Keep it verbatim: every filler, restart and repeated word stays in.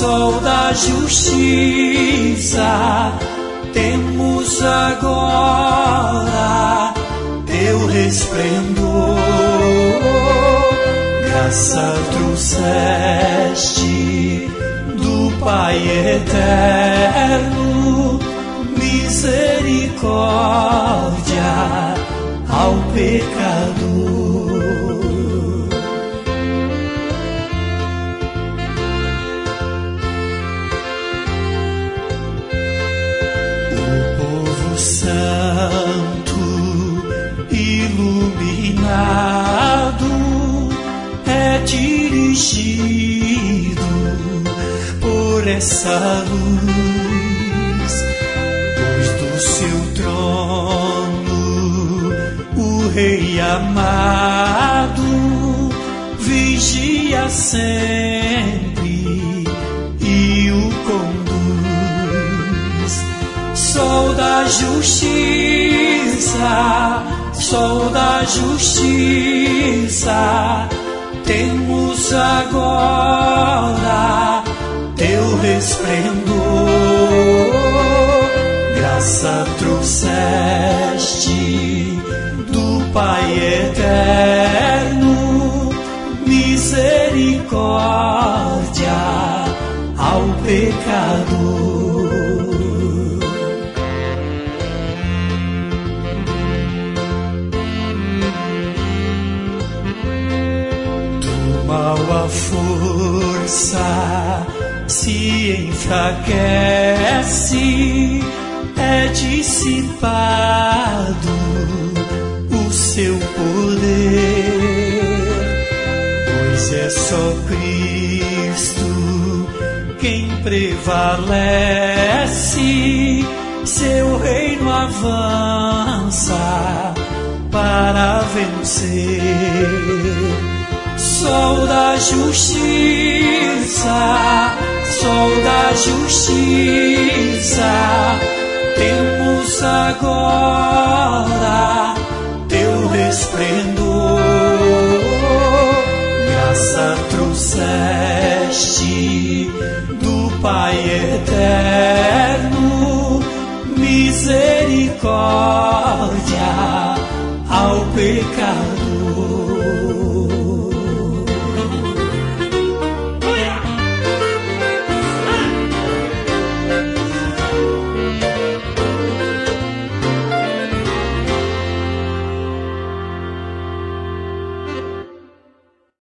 sol da justiça, temos agora teu resplendor. Graça trouxeste do Pai eterno, misericórdia ao pecador. Santo, iluminado, é dirigido por essa luz, pois do seu trono o Rei amado vigia sempre e o conduz. Sol da justiça, sol da justiça, temos agora teu resplendor. Graça trouxeste do Pai eterno, misericórdia ao pecador. A força se enfraquece, é dissipado o seu poder, pois é só Cristo quem prevalece, seu reino avança para vencer. Sol da justiça, sol da justiça, temos agora teu resplendor. Graça trouxeste do Pai eterno, misericórdia ao pecador.